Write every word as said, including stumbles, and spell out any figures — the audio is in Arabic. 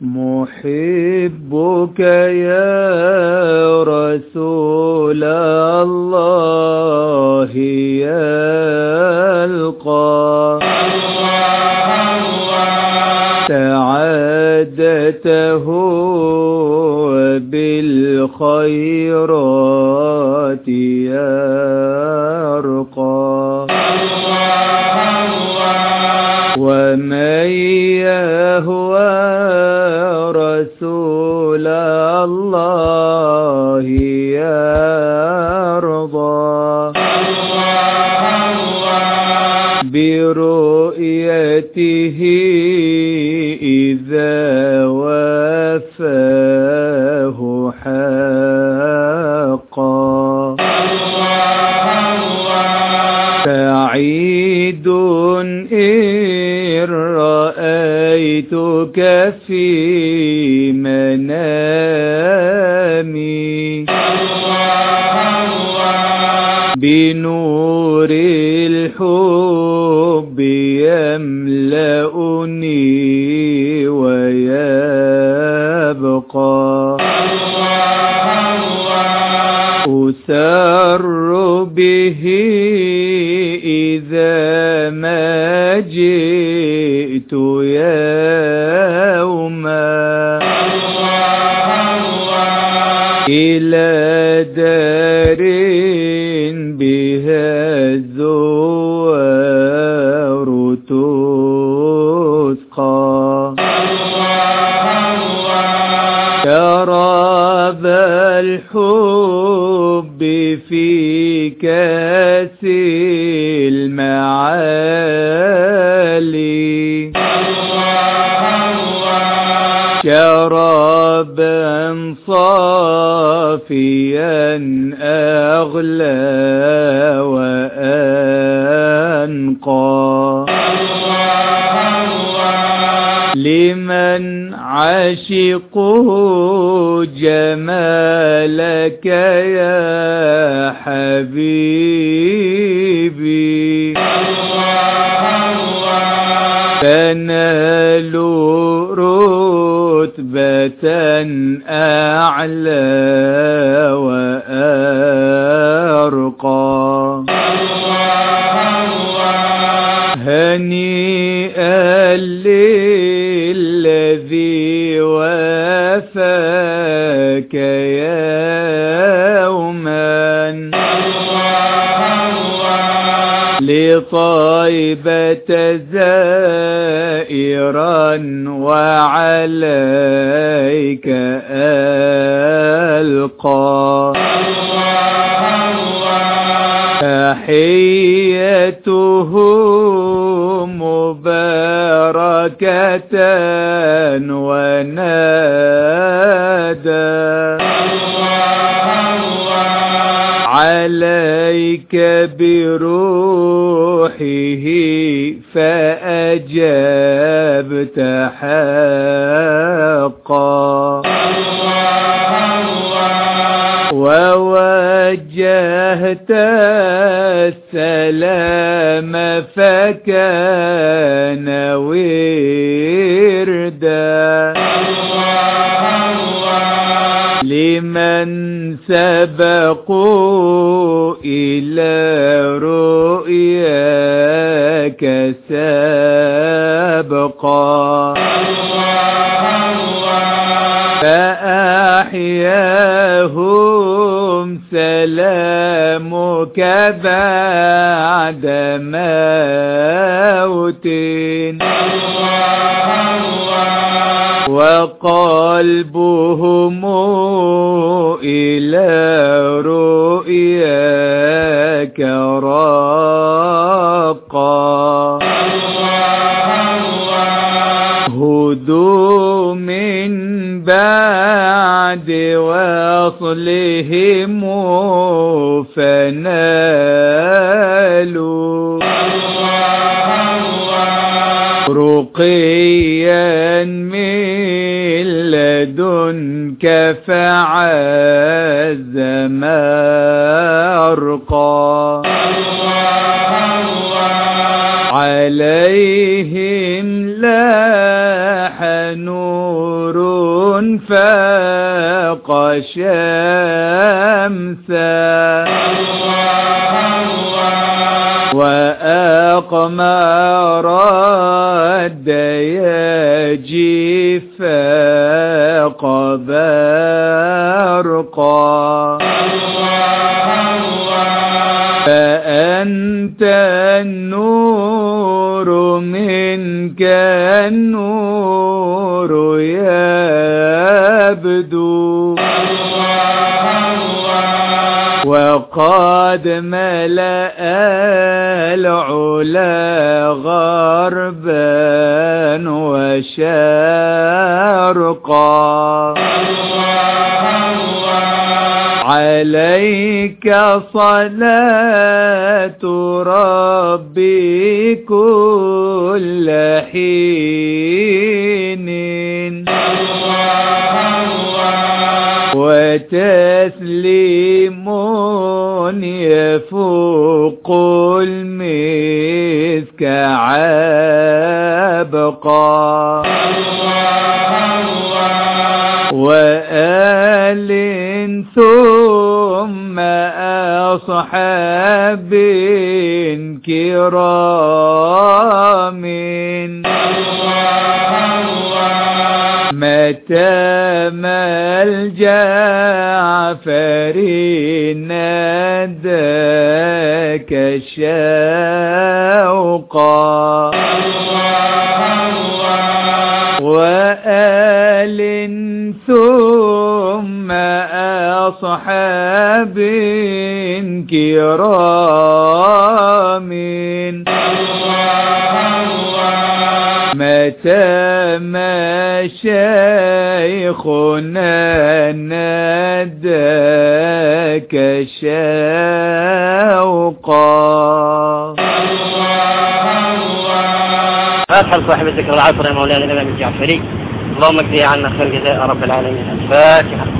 محبك يا رسول الله يلقى سعادته بالخيرات يرقى ومن يهوى رسول الله يرضى برؤيته إذا وفاه حقا سعيد إن رأيتك في منامي بنور الحب يملأني ويبقى أسر به إذا ما جئت يوما إلى دار بها الزوار تسقى شراب الحب في كاس المعالي شرابا صافيا أغلى وأنقى لمن عشقوا جمالك يا حبيبي فنالوا رتبة أعلى وأرقى هنيئا للذي وافاك يوما لطيبة زائرا وعليك ألقى تحيته مباركة ونادى عليك بروحه فأجبت حقا ووجهت السلام فكان وردا لمن سبقوا إلى رؤياك سابقا فأحياهم سلامك بعد موت وقلبهم إلى رؤياك راقا هدوا من بعد وصلهم فنالوا رقيا من لدنك فعز مرقا عليهم لاح نور فاق شمسا وأقمر الدياجي فاق برقا فأنت النور منك النور يبدو وقد ملأ العلا غربا وشرقا عليك صلاة ربي كل حين وتسليم يفوق المسك عبقا وآل ثم أصحاب كرام متى ما الجعفر ناداك شوقا وآل ثم أصحاب كرام متى ما شيخنا ناداك شوقا. أسأل صاحب الذكر العصر يا مولانا الإمام الجعفري، اللهم اجزي عنا خير جزاء رب العالمين. الفاتحة.